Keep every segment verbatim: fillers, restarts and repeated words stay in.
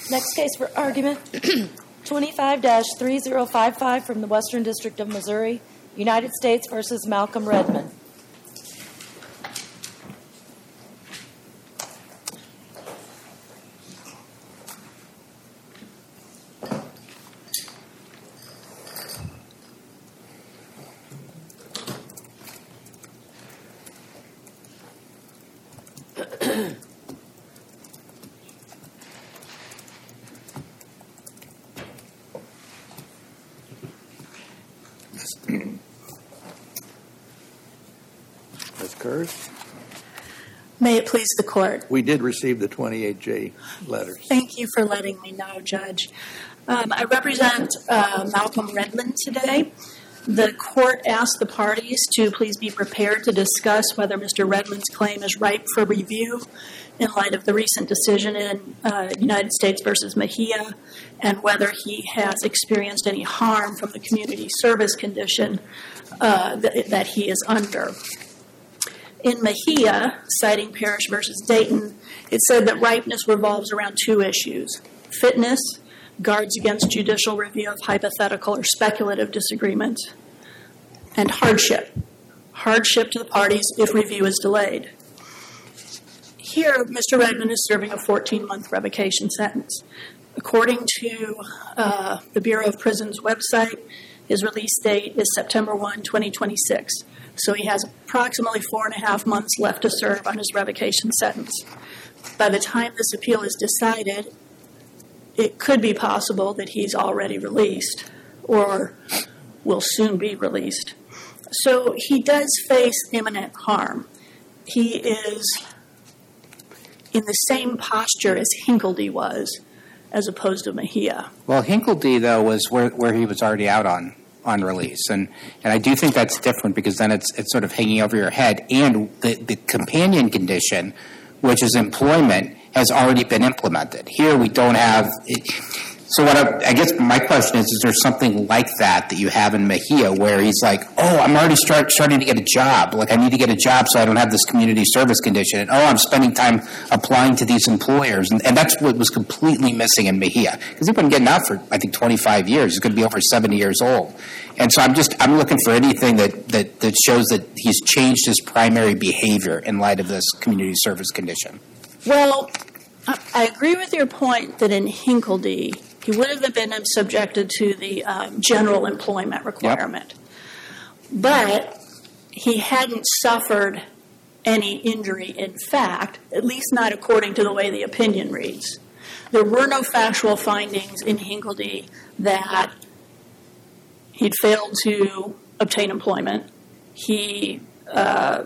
Next case for argument, twenty-five dash three zero five five from the Western District of Missouri, United States versus Malcolm Redmond. Miz Kurz? May it please the Court. We did receive the twenty-eight J letters. Thank you for letting me know, Judge. Um, I represent uh, Malcolm Redmond today. The Court asked the parties to please be prepared to discuss whether Mister Redmond's claim is ripe for review in light of the recent decision in uh, United States versus Mejia, and whether he has experienced any harm from the community service condition uh, th- that he is under. In Mejia, citing Parrish versus Dayton, it said that ripeness revolves around two issues: fitness, guards against judicial review of hypothetical or speculative disagreements, and hardship, hardship to the parties if review is delayed. Here, Mister Redmond is serving a fourteen-month revocation sentence. According to uh, the Bureau of Prisons website, his release date is September first, twenty twenty-six. So he has approximately four and a half months left to serve on his revocation sentence. By the time this appeal is decided, it could be possible that he's already released or will soon be released. So he does face imminent harm. He is in the same posture as Hinckledy was, as opposed to Mejia. Well, Hinckledy, though, was where, where he was already out on, on release. And, and I do think that's different because then it's it's sort of hanging over your head. And the, the companion condition, which is employment, has already been implemented. Here we don't have it. So what I, I guess my question is, is there something like that that you have in Mejia where he's like, oh, I'm already start, starting to get a job. Like, I need to get a job so I don't have this community service condition. And, oh, I'm spending time applying to these employers. And, and that's what was completely missing in Mejia. Because he's been getting out for, I think, twenty-five years. He's going to be over seventy years old. And so I'm just, I'm looking for anything that, that, that shows that he's changed his primary behavior in light of this community service condition. Well, I agree with your point that in Hinckledy, he would have been subjected to the um, general employment requirement. Yep. But he hadn't suffered any injury in fact, at least not according to the way the opinion reads. There were no factual findings in Hinckledy that he'd failed to obtain employment. He uh,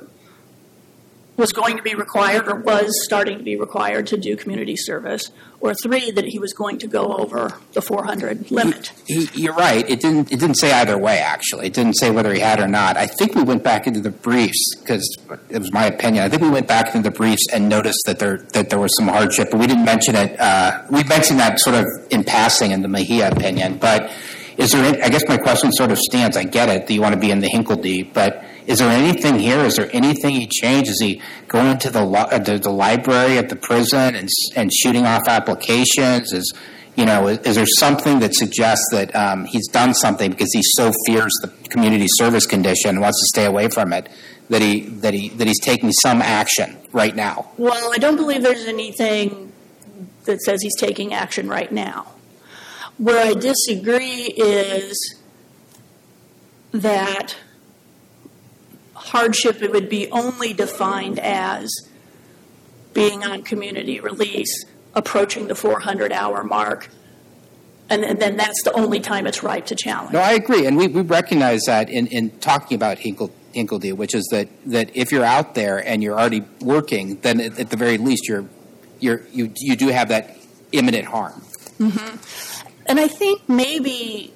was going to be required or was starting to be required to do community service, or three, that he was going to go over the four hundred limit. He, he, you're right. It didn't. It didn't say either way. Actually, it didn't say whether he had or not. I think we went back into the briefs because it was my opinion. I think we went back into the briefs and noticed that there that there was some hardship, but we didn't mention it. Uh, we mentioned that sort of in passing in the Mejia opinion. But is there? Any, I guess my question sort of stands. I get it that you want to be in the Hinckledy, but is there anything here? Is there anything he changed? Is he going to the, uh, the the library at the prison and and shooting off applications? Is you know is, is there something that suggests that um, he's done something because he so fears the community service condition and wants to stay away from it that he that he that he's taking some action right now? Well, I don't believe there's anything that says he's taking action right now. Where I disagree is that hardship, it would be only defined as being on community release, approaching the four hundred hour mark, and, and then that's the only time it's right to challenge. No, I agree, and we, we recognize that in, in talking about Hinkle, Hinckledy, which is that, that if you're out there and you're already working, then at, at the very least you're you're you you do have that imminent harm. Mm-hmm. And I think maybe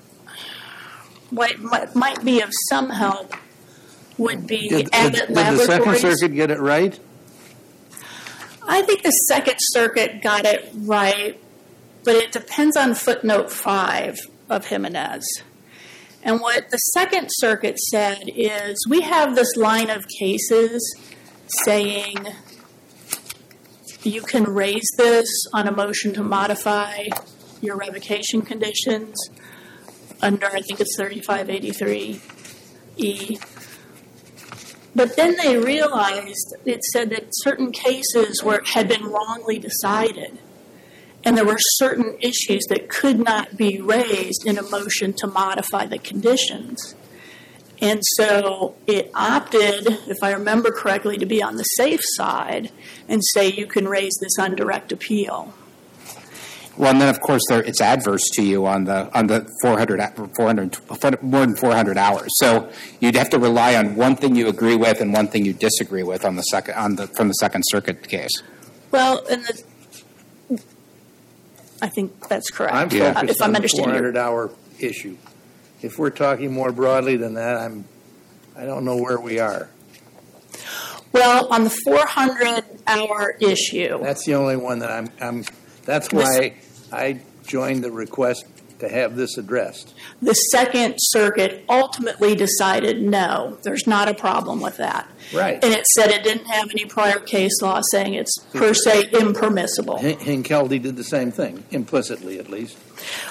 what might, might be of some help would be did, Abbott did, did Laboratories. the Second Circuit get it right? I think the Second Circuit got it right, but it depends on footnote five of Jimenez. And what the Second Circuit said is we have this line of cases saying you can raise this on a motion to modify your revocation conditions under, I think it's thirty-five eighty-three E. But then they realized, it said that certain cases were, had been wrongly decided, and there were certain issues that could not be raised in a motion to modify the conditions. And so it opted, if I remember correctly, to be on the safe side and say you can raise this on direct appeal. Well, and then of course there, it's adverse to you on the on the four hundred, four hundred, more than four hundred hours. So you'd have to rely on one thing you agree with and one thing you disagree with on the second on the from the Second Circuit case. Well, and the, I think that's correct. I'm Yeah. focused if I'm on the understanding you. four hundred hour issue. If we're talking more broadly than that, I'm, I don't know where we are. Well, on the four hundred hour issue, That's the only one that I'm, I'm, that's why I joined the request to have this addressed. the Second Circuit ultimately decided no, there's not a problem with that. Right. And it said it didn't have any prior case law saying it's per se impermissible. Hin- Hinckley did the same thing, implicitly at least.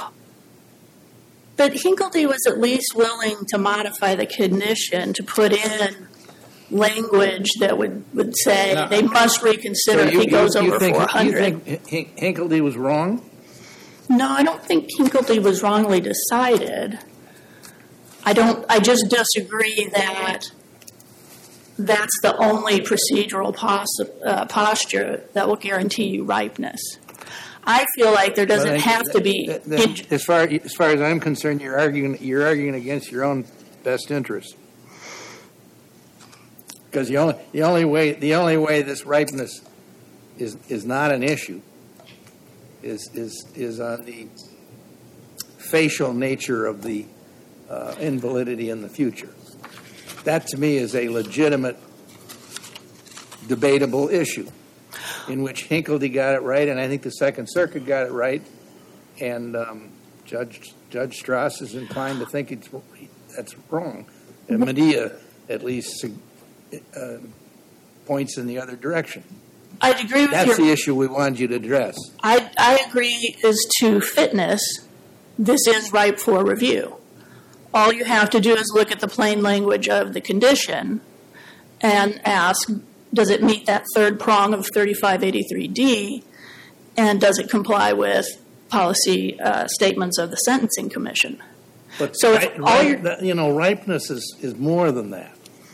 But Hinckley was at least willing to modify the condition to put in language that would, would say Now, they must reconsider if you- he goes you- you over think- four hundred. You think Hin- Hinckley was wrong? No, I don't think Hinckley was wrongly decided. I don't. I just disagree that that's the only procedural possi- uh, posture that will guarantee you ripeness. I feel like there doesn't Well, then- have to be. then- then As far, as far as I'm concerned, you're arguing, you're arguing against your own best interest. Because the only, the only way, the only way this ripeness is, is not an issue is, is, is on the facial nature of the uh, invalidity in the future. That to me is a legitimate, debatable issue in which Hinckley got it right, and I think the Second Circuit got it right, and um, Judge Judge Strauss is inclined to think it's that's wrong. And Medea, at least, uh, points in the other direction. I'd agree with That's your. the issue we wanted you to address. I, I agree as to fitness, this is ripe for review. All you have to do is look at the plain language of the condition and ask, does it meet that third prong of thirty-five eighty-three D, and does it comply with policy uh, statements of the Sentencing Commission? But So if ri- all ri- your- that- you know, ripeness is, is more than that.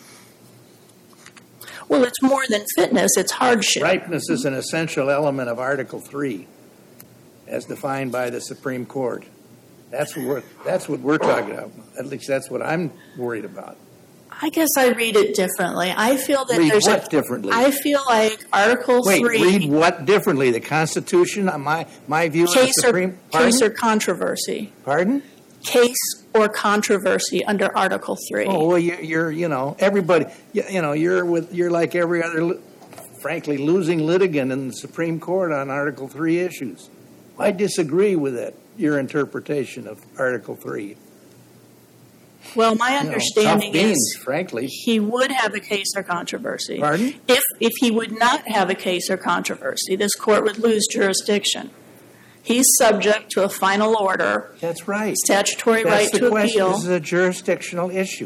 Well, it's more than fitness, it's hardship. Ripeness is an essential element of Article Three, as defined by the Supreme Court. That's what we're, that's what we're talking about. At least that's what I'm worried about. I guess I read it differently. I feel that Read there's what a, differently? I feel like Article Wait, three read what differently? The Constitution, uh, my my view of the case or Supreme. Pardon? case or controversy. Pardon? Case or controversy under Article three. Oh well, you, you're you know everybody you, you know you're with you're like every other, li- frankly, losing litigant in the Supreme Court on Article Three issues. I disagree with that. Your interpretation of Article Three. Well, my You know, understanding tough beans, is frankly. he would have a case or controversy. Pardon? If if he would not have a case or controversy, this court would lose jurisdiction. He's subject to a final order, That's right. statutory That's right the to question. appeal. This is a jurisdictional issue.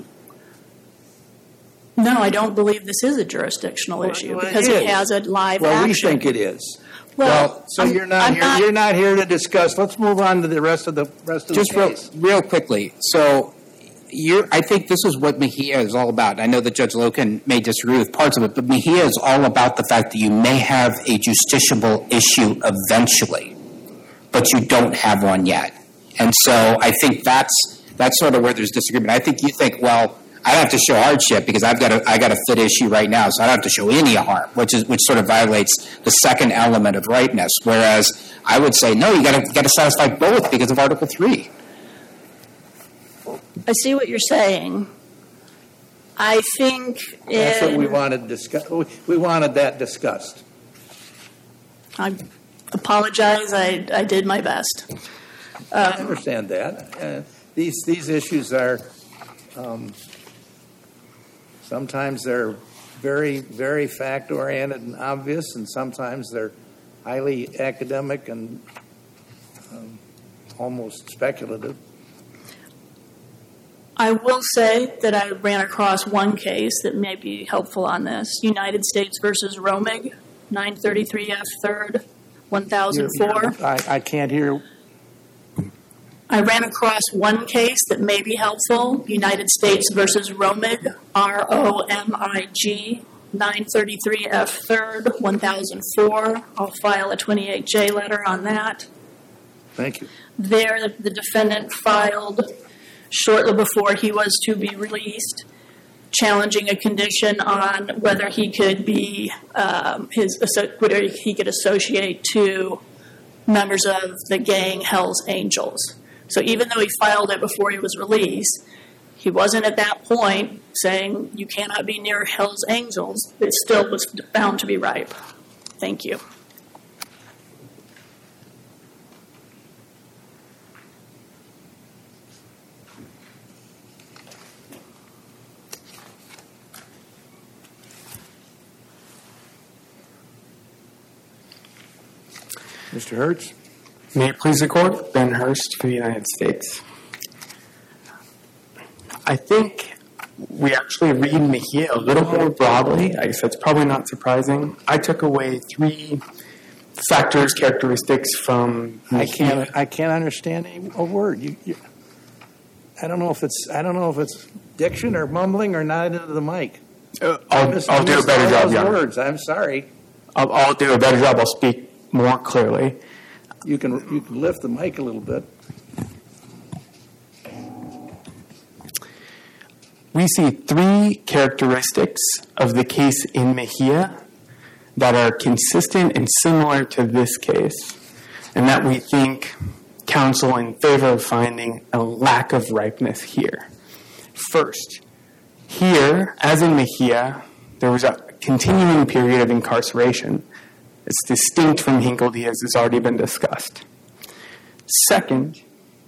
No, I don't believe this is a jurisdictional Well, issue well, it because it is. has a live Well, action. we think it is. Well, so I'm- you're not I'm here. not- You're not here to discuss. Let's move on to the rest of the rest of Just the real, case. real quickly. So, you're, I think this is what Mejia is all about. I know that Judge Loken may disagree with parts of it, but Mejia is all about the fact that you may have a justiciable issue eventually, but you don't have one yet. And so, I think that's that's sort of where there's disagreement. I think you think, well, I don't have to show hardship because I've got a I got a fit issue right now, so I don't have to show any harm, which is which sort of violates the second element of ripeness. Whereas I would say, no, you got to got to satisfy both because of Article Three. I see what you're saying. I think That's what we in- wanted to discuss. We wanted that discussed. I apologize. I, I did my best. I understand that. Uh, these these issues are um, sometimes they're very, very fact-oriented and obvious, and sometimes they're highly academic and um, almost speculative. I will say that I ran across one case that may be helpful on this. United States versus Romig, nine thirty-three F third, one thousand four. I, I can't hear. I ran across one case that may be helpful. United States versus Romig, R O M I G, nine thirty-three F third, one thousand four. I'll file a twenty-eight J letter on that. Thank you. There, the defendant filed shortly before he was to be released, challenging a condition on whether he could be um, his whether he could associate to members of the gang Hell's Angels. So even though he filed it before he was released, he wasn't at that point saying you cannot be near Hell's Angels. It still was found to be ripe. Thank you. Mister Hertz? May it please the Court, Ben Hurst for the United States. I think we actually read Mejia a little more broadly. I guess that's probably not surprising. I took away three factors, characteristics from Mejia. I can't. I can't understand any, a word. You, you, I don't know if it's. I don't know if it's diction or mumbling or not into the mic. Uh, I'll, missed, I'll do a better job, Your Honor. Words. I'm sorry. I'll, I'll do a better job. I'll speak more clearly. You can you can lift the mic a little bit. We see three characteristics of the case in Mejia that are consistent and similar to this case, and that we think counsel in favor of finding a lack of ripeness here. First, here, as in Mejia, there was a continuing period of incarceration. It's distinct from Hinckley, as has already been discussed. Second,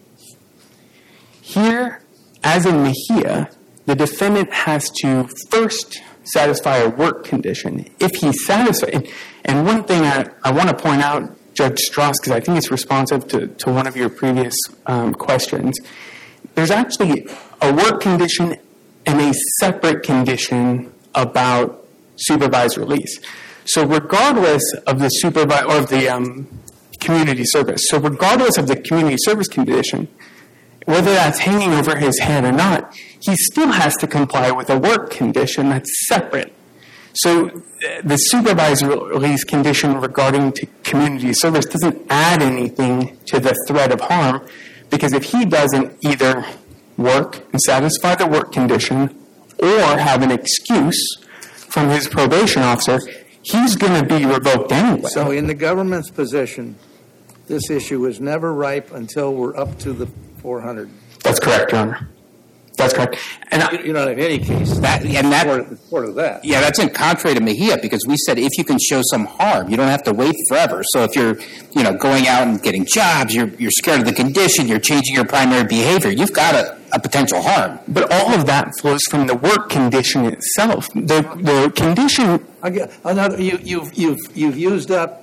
here, as in Mejia, the defendant has to first satisfy a work condition. If he satisfies, and one thing I, I want to point out, Judge Strauss, because I think it's responsive to, to one of your previous um, questions, there's actually a work condition and a separate condition about supervised release. So regardless of the supervi- or of the um, community service, so regardless of the community service condition, whether that's hanging over his head or not, he still has to comply with a work condition that's separate. So uh, the supervised release condition regarding to community service doesn't add anything to the threat of harm, because if he doesn't either work and satisfy the work condition or have an excuse from his probation officer, he's going to be revoked anyway. So in the government's position, this issue is never ripe until we're up to the four hundred. That's correct, Your Honor. That's correct. And I, You, you don't have any case That, and that, for, for that. yeah, that's in contrary to Mejia, because we said if you can show some harm, you don't have to wait forever. So if you're, you know, going out and getting jobs, you're you're scared of the condition, you're changing your primary behavior, you've got a, a potential harm. but all of that flows from the work condition itself. The the condition. I get another. You, you've you've you've used up,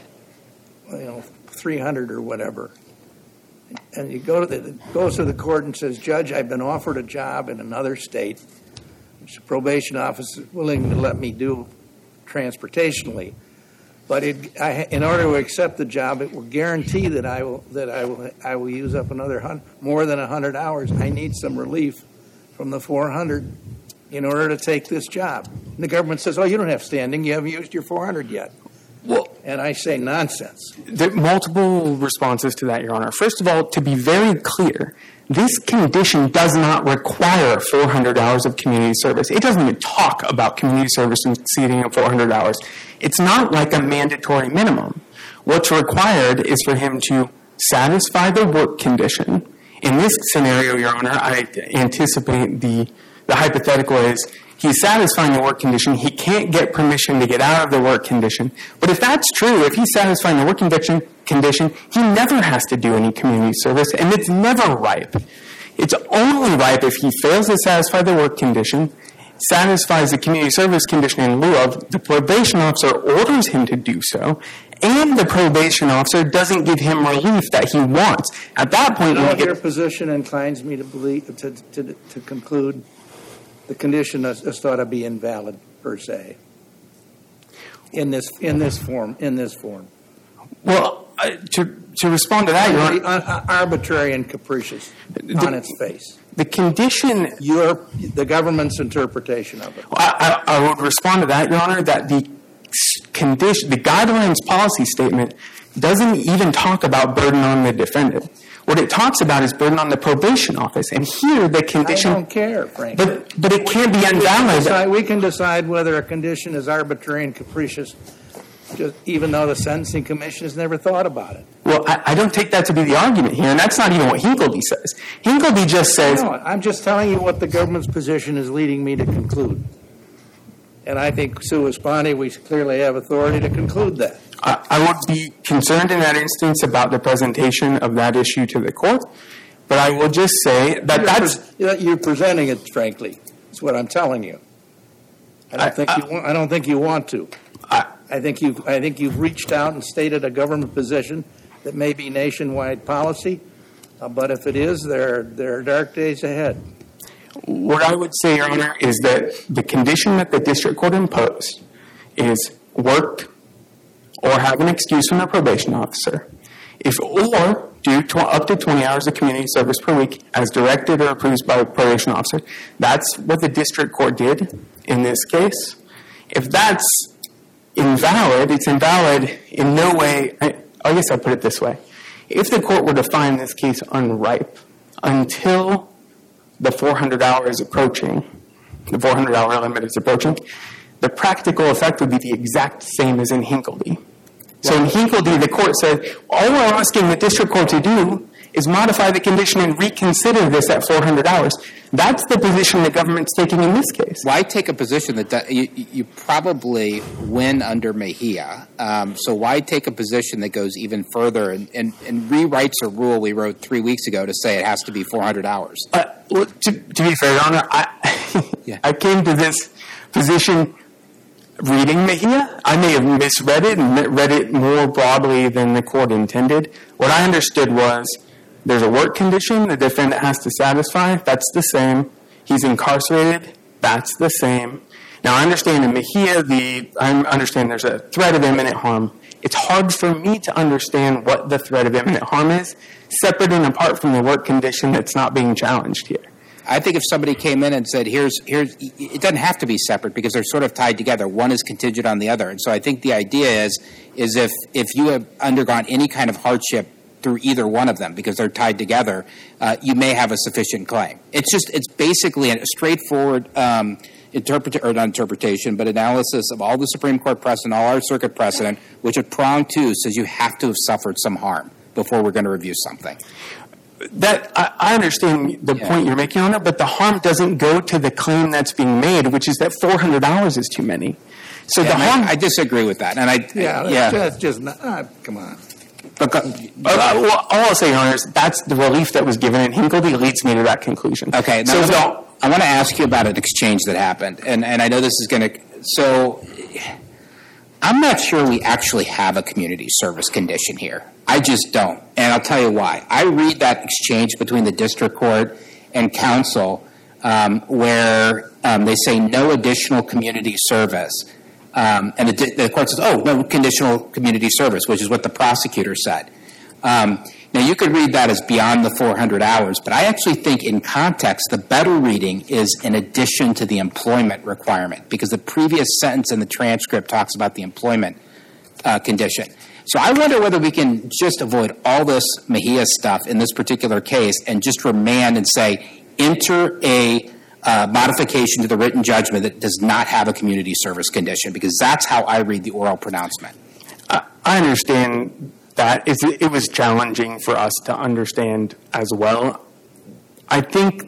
you know, three hundred or whatever, and you go to the goes to the court and says, Judge, I've been offered a job in another state, which the probation office is willing to let me do transportationally, but it, I, in order to accept the job, it will guarantee that I will that I will I will use up another hundred, more than a hundred hours. I need some relief from the four hundred in order to take this job. And the government says, oh, you don't have standing. You haven't used your four hundred yet. Well, And I say nonsense. there are multiple responses to that, Your Honor. First of all, to be very clear, this condition does not require four hundred hours of community service. It doesn't even talk about community service exceeding four hundred hours. It's not like a mandatory minimum. What's required is for him to satisfy the work condition. In this scenario, Your Honor, I anticipate the, the hypothetical is he's satisfying the work condition. He can't get permission to get out of the work condition. But if that's true, if he's satisfying the work condition, condition, he never has to do any community service, and it's never ripe. It's only ripe if he fails to satisfy the work condition, satisfies the community service condition in lieu of, the probation officer orders him to do so, and the probation officer doesn't give him relief that he wants. At that point, No, when you your get, position inclines me to believe to to, to conclude the condition is, is thought to be invalid per se. In this in this form in this form. well, uh, to to respond to that, Your Honor, Ar- arbitrary and capricious on its face. the condition. Your the government's interpretation of it. I, I, I would respond to that, Your Honor, that the condition, the guidelines policy statement doesn't even talk about burden on the defendant. What it talks about is burden on the probation office, and here the condition. I don't care, frankly. But but it can't be We can, invalid. decide, we can decide whether a condition is arbitrary and capricious, just even though the Sentencing Commission has never thought about it. Well, I, I don't take that to be the argument here, and that's not even what Hinckley says. Hinckley just says. No, I'm just telling you what the government's position is leading me to conclude. And I think, sua sponte, we clearly have authority to conclude that. I, I would be concerned in that instance about the presentation of that issue to the court, but I will just say that You're, that's. pre- you're presenting it, frankly. That's what I'm telling you. I don't I- think I- you want. I don't think you want to. I, I think you've. I think you've reached out and stated a government position that may be nationwide policy, uh, but if it is, there there are dark days ahead. What I would say, Your Honor, is that the condition that the district court imposed is work or have an excuse from the probation officer, if or do tw- up to twenty hours of community service per week as directed or approved by a probation officer. That's what the district court did in this case. If that's invalid, it's invalid in no way. I, I guess I'll put it this way. If the court were to find this case unripe until the four hundred hours approaching, the four hundred hour limit is approaching, the practical effect would be the exact same as in Hinckley. So in Hinckley, the court said, all we're asking the district court to do is modify the condition and reconsider this at four hundred hours. That's the position the government's taking in this case. Why take a position that, that you, you probably win under Mejia? Um, so why take a position that goes even further and, and, and rewrites a rule we wrote three weeks ago to say it has to be four hundred hours? Uh, well, to, to be fair, Your Honor, I, Yeah. I came to this position reading Mejia. I may have misread it and read it more broadly than the court intended. What I understood was there's a work condition the defendant has to satisfy. That's the same. He's incarcerated. That's the same. Now, I understand in Mejia, the, I understand there's a threat of imminent harm. It's hard for me to understand what the threat of imminent harm is, separate and apart from the work condition that's not being challenged here. I think if somebody came in and said, here's, here's, it doesn't have to be separate because they're sort of tied together. One is contingent on the other. And so I think the idea is, is if, if you have undergone any kind of hardship through either one of them because they're tied together, uh, you may have a sufficient claim. It's just, it's basically a straightforward um, interpret or not interpretation, but analysis of all the Supreme Court precedent, all our circuit precedent, which at prong two says you have to have suffered some harm before we're going to review something. That I, I understand the Yeah. point you're making on it, but the harm doesn't go to the claim that's being made, which is that four hundred hours is too many. So Yeah, the and harm. I, I disagree with that. And I, Yeah, yeah. that's just not. Uh, come on. But, Uh, well, all I'll say, Your Honor, is that's the relief that was given in Hinckley leads me to that conclusion. okay, So now the- so I want to ask you about an exchange that happened, and, and I know this is going to. So I'm not sure we actually have a community service condition here. I just don't, and I'll tell you why. I read that exchange between the district court and counsel um, where um, they say no additional community service. Um, and the, the court says, oh, no conditional community service, which is what the prosecutor said. Um, now, you could read that as beyond the four hundred hours, but I actually think in context, the better reading is in addition to the employment requirement, because the previous sentence in the transcript talks about the employment uh, condition. So I wonder whether we can just avoid all this Mejia stuff in this particular case and just remand and say, enter a uh, modification to the written judgment that does not have a community service condition, because that's how I read the oral pronouncement. I, I understand that. It's, it was challenging for us to understand as well. I think.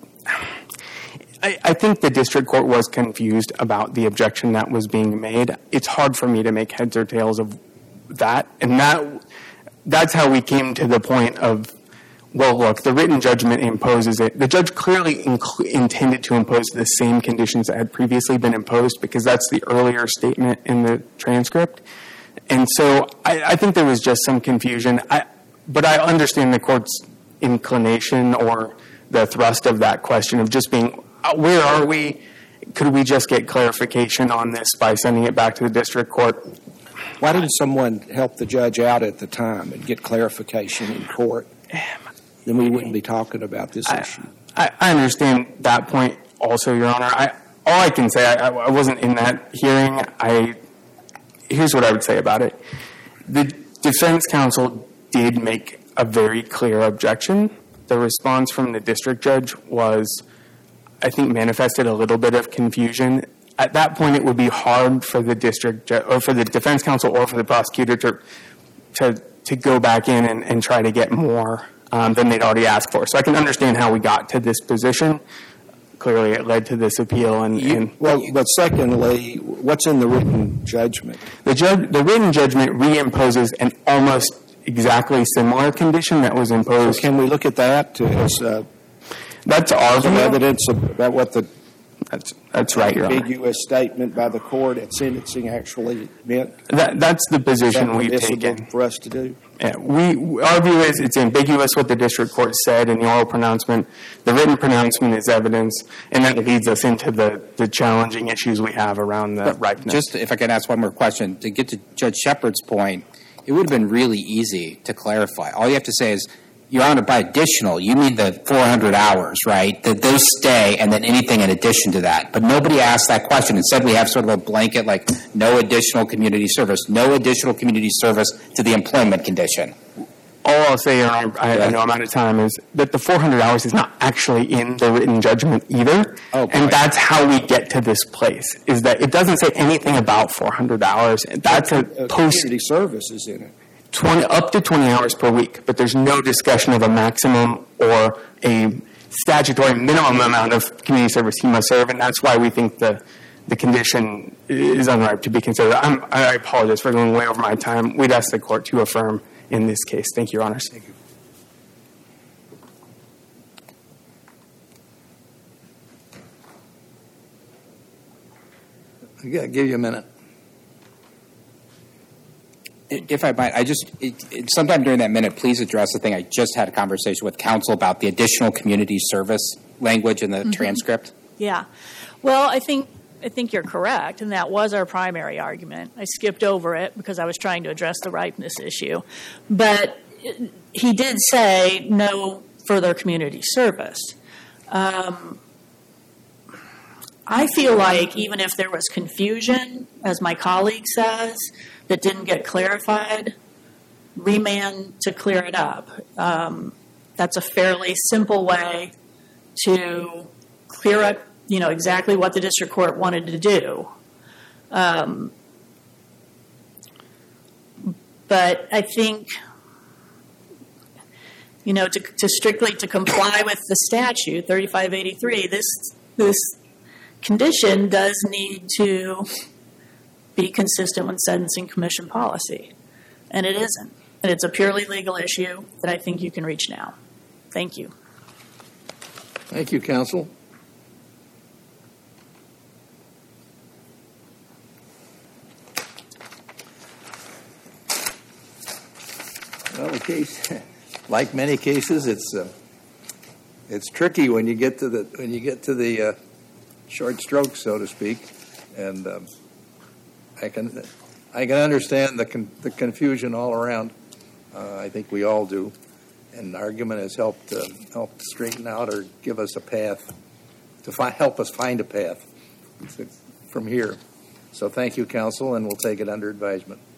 I, I think the district court was confused about the objection that was being made. It's hard for me to make heads or tails of that, and that that's how we came to the point of Well, look, the written judgment imposes it. The judge clearly inc- intended to impose the same conditions that had previously been imposed because that's the earlier statement in the transcript. And so I, I think there was just some confusion. I, but I understand the court's inclination or the thrust of that question of just being, uh, where are we? Could we just get clarification on this by sending it back to the district court? Why didn't someone help the judge out at the time and get clarification in court? Then we wouldn't be talking about this I, issue. I, I understand that point also, Your Honor. I, all I can say, I, I wasn't in that hearing. I Here's what I would say about it. The defense counsel did make a very clear objection. The response from the district judge was, I think, manifested a little bit of confusion. At that point, it would be hard for the district ju- or for the defense counsel or for the prosecutor to to, to go back in and, and try to get more um, than they'd already asked for. So I can understand how we got to this position. Clearly, it led to this appeal. And, You, and well, but secondly, what's in the written judgment? the judge, the written judgment reimposes an almost exactly similar condition that was So imposed. can we look at that to, as uh, That's our some view. evidence about what the That's, that's right, Your Honor. ambiguous statement by the court at sentencing actually meant? That, that's the Is that position we've permissible taken. for us to do? Yeah, we, our view is it's ambiguous what the district court said in the oral pronouncement. The written pronouncement is evidence, and that leads us into the, the challenging issues we have around the ripeness. Just if I can ask one more question, to get to Judge Shepard's point, it would have been really easy to clarify. All you have to say is, Your Honor, by additional, you mean the four hundred hours, right? That those stay, and then anything in addition to that. But nobody asked that question. Instead, we have sort of a blanket, like no additional community service, no additional community service to the employment condition. All I'll say, Your Honor, I, I know I'm out of time, is that the four hundred hours is not actually in the written judgment either. Oh, and boy. that's how we get to this place, is that it doesn't say anything about four hundred hours. That's a Uh, post community service is in it. twenty up to twenty hours per week, but there's no discussion of a maximum or a statutory minimum amount of community service he must serve, and that's why we think the the condition is unripe to be considered. I'm, I apologize for going way over my time. We'd ask the court to affirm in this case. Thank you, Your Honors. Thank you. I'll give you a minute. If I might, I just, it, it, sometime during that minute, please address the thing. I just had a conversation with counsel about the additional community service language in the Mm-hmm. transcript. Yeah. Well, I think I think you're correct, and that was our primary argument. I skipped over it because I was trying to address the ripeness issue. But he did say no further community service. Um, I feel like even if there was confusion, as my colleague says, that didn't get clarified, remand to clear it up. Um, that's a fairly simple way to clear up, you know, exactly what the district court wanted to do. Um, but I think, you know, to, to strictly to comply with the statute, thirty-five eighty-three, this this condition does need to be consistent with sentencing commission policy. And it isn't. And it's a purely legal issue that I think you can reach now. Thank you. Thank you, counsel. Well, the case, like many cases, it's uh, it's tricky when you get to the when you get to the uh, short strokes, so to speak, and um, I can I can understand the con- the confusion all around. Uh, I think we all do, and argument has helped uh, helped straighten out or give us a path to fi- help us find a path to, from here. So thank you, counsel, and we'll take it under advisement.